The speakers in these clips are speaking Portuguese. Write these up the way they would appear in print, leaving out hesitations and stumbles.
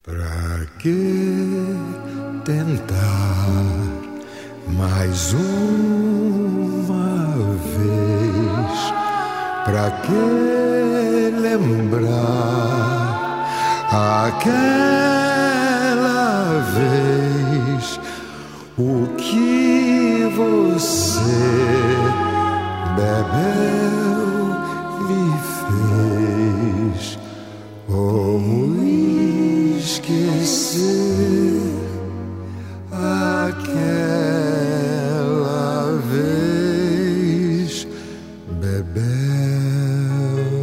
Pra que tentar mais uma vez? Pra que lembrar aquela vez o que você bebeu me fez? Como esquecer aquela vez, Bebel,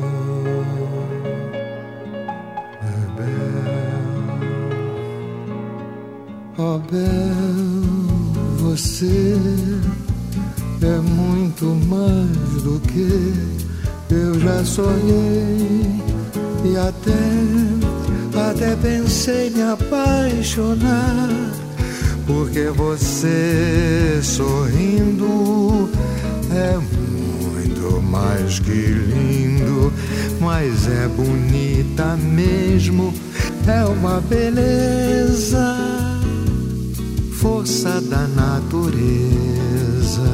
oh Bel, você é muito mais do que eu já sonhei e até pensei me apaixonar, porque você sorrindo é muito mais que lindo, mas é bonita mesmo, é uma beleza, força da natureza.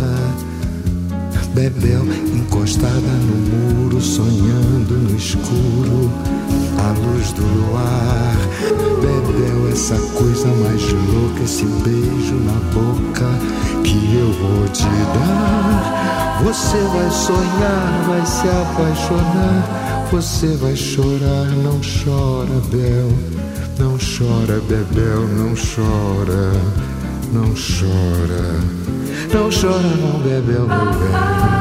Bebel encostada no muro, sonhando no escuro, à luz do luar. Bebel, essa coisa mais louca, esse beijo na boca que eu vou te dar. Você vai sonhar, vai se apaixonar, você vai chorar. Não chora, Bel, não chora, Bebel, não chora, não chora. Não chora, não, Bebel, Bebel.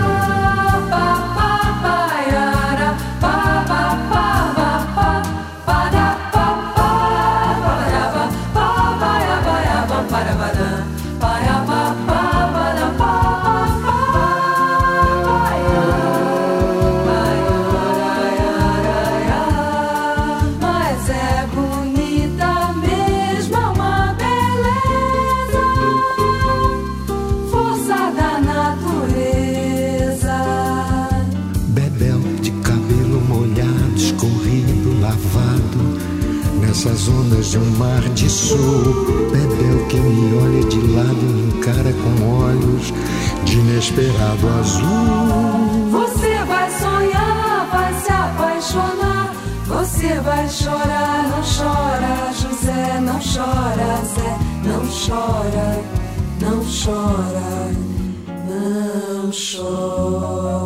Nessas ondas de um mar de sul, Bebel que me olha de lado e me encara com olhos de inesperado azul. Você vai sonhar, vai se apaixonar, você vai chorar. Não chora, José, não chora, Zé, não chora, não chora, não chora.